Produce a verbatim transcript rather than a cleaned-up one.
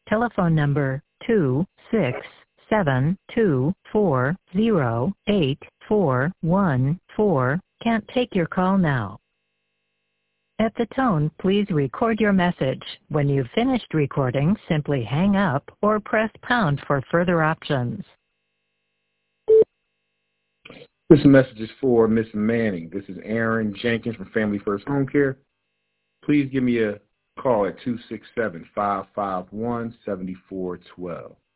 telephone number two six seven two four zero eight four one four can't take your call now. At the tone, please record your message. When you've finished recording, simply hang up or press pound for further options. This message is for Miss Manning. This is Aaron Jenkins from Family First Home Care. Please give me a call at two six seven, five five one, seven four one two.